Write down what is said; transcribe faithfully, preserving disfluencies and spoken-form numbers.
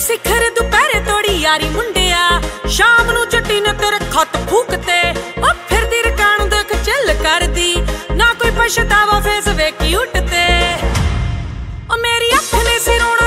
ਸਿਖਰ ਦੁਪਹਿਰੇ ਤੋੜੀ ਯਾਰੀ ਮੁੰਡਿਆ, ਸ਼ਾਮ ਨੂੰ ਚੱਟੀ ਨੇ ਤੇਰੇ ਖੱਤ ਫੂਕਤੇ। ਉਹ ਫਿਰਦੀ ਰਕਾਂ ਨੂੰ ਦੇਖ ਚਿੱਲ ਕਰਦੀ, ਨਾ ਕੋਈ ਪਛਤਾਵਾ ਫੇਸ ਵੇਖੀ ਉੱਠ ਤੇ। ਉਹ ਮੇਰੀ ਅੱਖ ਨੇ ਸੀ ਰੋਣਾ